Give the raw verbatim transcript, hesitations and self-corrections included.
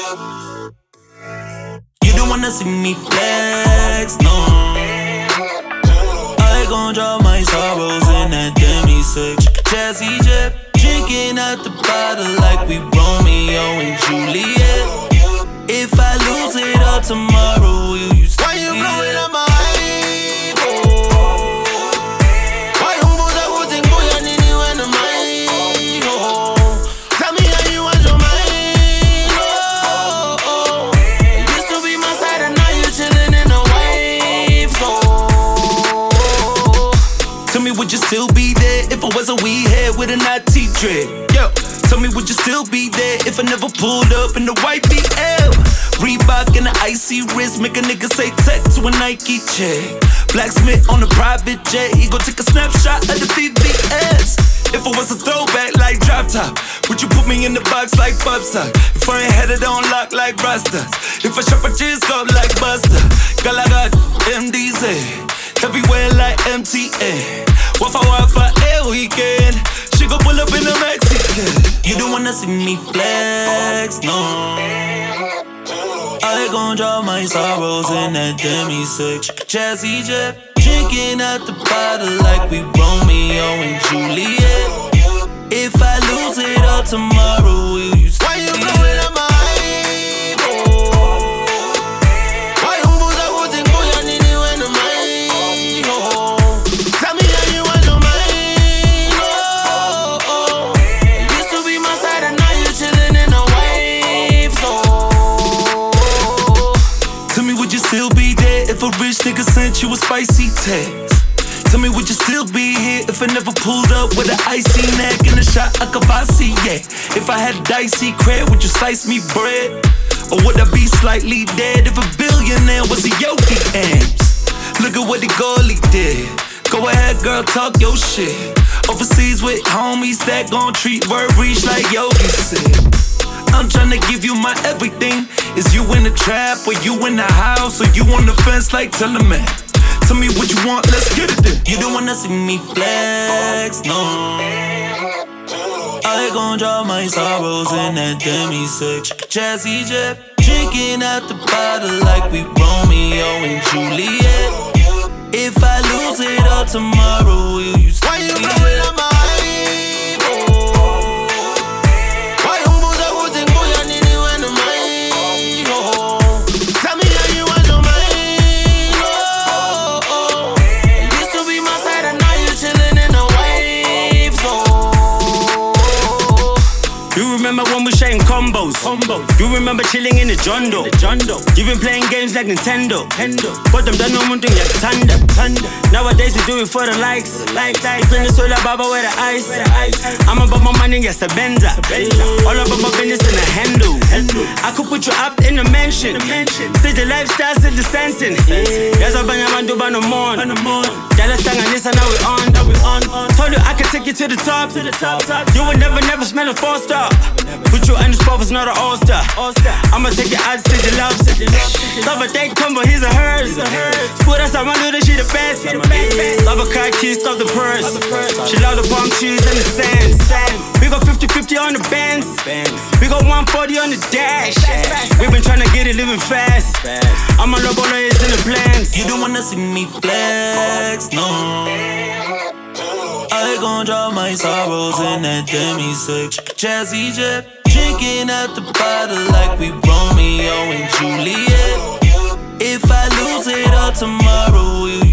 You don't wanna see me flex, no. I gon' drop my sorrows in that demi six Jazzy Jet, drinking at the bottle like we Romeo and Juliet. If I lose it all tomorrow, will you stay? Why you blowing up my hype? Oh. Why you put up with things, boy, I need you in the mind? Oh. Tell me how you want your mind. Oh, oh. You used to be my side and now you chillin' in the waves. Oh. Tell me, would you still be there if I was a weed head with a naughty dread? Yo, tell me, would you still be there if I never pulled up in the white B L? Reebok and the icy wrist make a nigga say tech to a Nike check. Blacksmith on a private jet, he gon' take a snapshot of the V V S. If I was a throwback like Drop Top, would you put me in the box like Bubsa? If I ain't had it on lock like Rastas, if I shop a jizz up like Buster, girl I got M D Z, everywhere like M T A. Wafa wafa every weekend, she gon' pull up in the Mexican. You don't wanna see me flex, no. I gon' drop my sorrows in that demi six Jazzy Jet, drinking at the bottle like we Romeo and Juliet. If I lose it all tomorrow, will you stay? Why you blowing up my hype? Oh. Why you put up with things, boy, I need you in the mind? Oh. Tell me how you want your mind. Oh, oh. You used to be my side and now you chillin' in the waves. Oh. Tell me, would you still be there if a rich nigga sent you a spicy text? Tell me, would you still be here if I never pulled up with an icy neck and a shot of Kavasi, yeah? If I had dicey cred, would you slice me bread? Or would I be slightly dead if a billionaire was a Yogi Amps? Look at what the goalie did. Go ahead, girl, talk your shit. Overseas with homies that gon' treat word reach like Yogi said. I'm tryna give you my everything. Is you in the trap or you in the house or you on the fence like tell a man? Tell me what you want, let's get it then. You don't wanna see me flex, no. I gon' drop my sorrows in that demi six Jazzy Jet, drinking at the bottle like we Romeo and Juliet. If I lose it all tomorrow, will you stay? Why you blowing up my hype? Oh. Why you put up with things, boy, I need you in the mind? Oh. Tell me how you want your mind. Oh, oh. You used to be my side and now you chillin' in the waves. Oh. You remember when we sharing combos? Combos. You remember chilling in the Jondo? The Jondo. You been playing games like Nintendo. Nintendo. But them done no one thing like Thunder. Thunder. Nowadays we do it for the likes. Like, like. Bring the soda baba with the ice. With the ice. I'm about my money, yes, a Benza. All about my business in a handle. handle. I could put you up in the mansion. See the lifestyles in the sensing. Yes, I'm banyaman do bano mon. Dallas Tanganisa, now we on. Now we on. Told you I could take you to the top. To the top. You would never, never smell a four star. Put you in the spot was not an all-star. I'ma take your eyes to the love. Love a day come, but he's a hers. Put us on my little, she the best. Love a car keys, stop the purse. She love the palm trees and the sand. We got fifty fifty on the bands. We got one forty on the dash. We been tryna get it living fast. I'm a logo lawyers in the plans. You don't wanna see me flex, no. I gon' drop my sorrows in that demi six Jazzy Jet, drinking at the bottle like we Romeo and Juliet. If I lose it all tomorrow, will